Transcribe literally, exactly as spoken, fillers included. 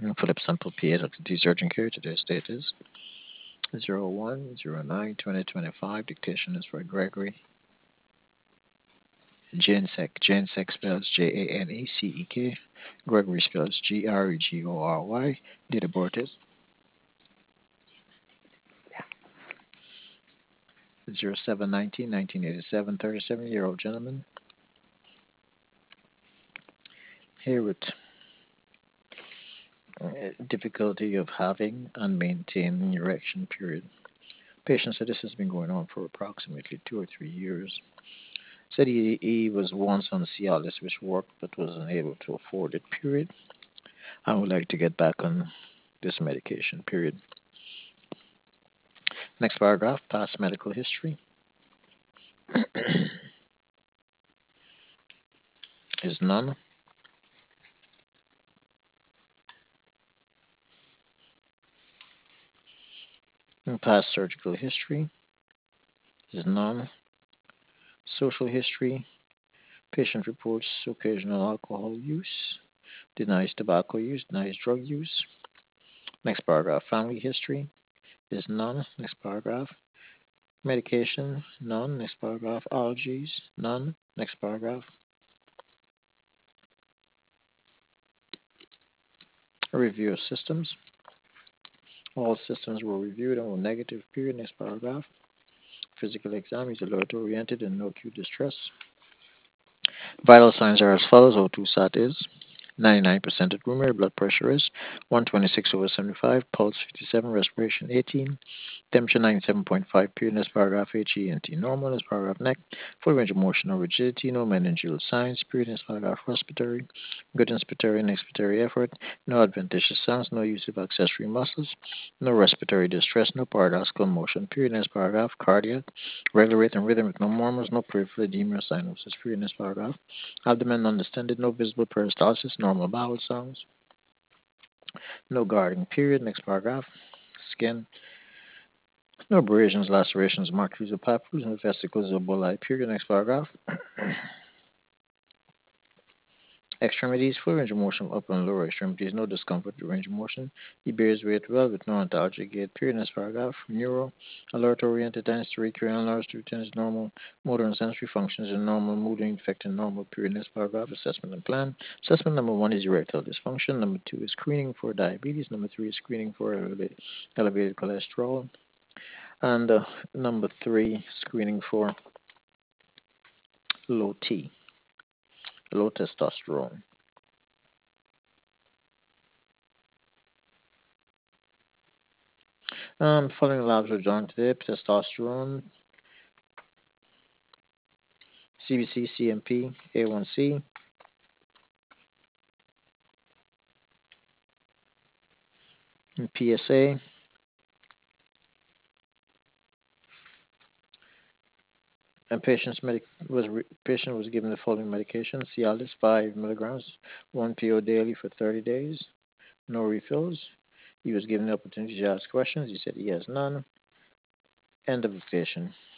Philip Sample P A, Doctor D Surgeon Care. Today's date is zero one zero nine twenty twenty-five. Dictation is for Gregory Jancek. Jancek spells J A N E C E K. Gregory spells G R E G O R Y. Date of birth is zero seven nineteen nineteen eighty-seven. thirty-seven year old gentleman. Here with uh, difficulty of having and maintaining erection period. Patient said this has been going on for approximately two or three years. Said he, he was once on Cialis, which worked but was unable to afford it, period. I would like to get back on this medication, period. Next paragraph, past medical history is none. Past surgical history is none. Social history, patient reports occasional alcohol use, denies tobacco use, denies drug use. Next paragraph, family history is none. Next paragraph, medication, none. Next paragraph, allergies, none. Next paragraph, review of systems. All systems were reviewed and were negative, period. Next paragraph, physical exam is alert oriented and no acute distress. Vital signs are as follows. O two sat is ninety-nine percent at room air, blood pressure is one twenty-six over seventy-five, pulse fifty-seven, respiration eighteen, temperature ninety-seven point five, period. Next paragraph, H E N T normal. Next paragraph, neck, full range of motion or rigidity, no meningeal signs, period. Next paragraph, respiratory, good inspiratory and expiratory effort, no adventitious sounds, no use of accessory muscles, no respiratory distress, no paradoxical motion, period. Next paragraph, cardiac, regular rate and rhythm with no murmurs, no peripheral edema or cyanosis, period. Next paragraph, abdomen undistended, no visible peristalsis, normal bowel sounds, no guarding, period. Next paragraph, skin, no abrasions, lacerations, markings of papules, no vesicles or bullae, period. Next paragraph, extremities, full range of motion of upper and lower extremities, no discomfort or range of motion. He bears weight well with no ontologic gait, period. Next paragraph, neuro, alert oriented, density, cranial nerves to return normal, motor and sensory functions in normal, mood infected normal, period. Next paragraph, assessment and plan. Assessment number one is erectile dysfunction. Number two is screening for diabetes. Number three is screening for elevated, elevated cholesterol. And uh, number three, screening for low T, low testosterone. Um, following labs were drawn today: testosterone, C B C, C M P, A one C, and P S A. And patient's medic was re- patient was given the following medication: Cialis, five milligrams, one P O daily for thirty days. No refills. He was given the opportunity to ask questions. He said he has none. End of the patient.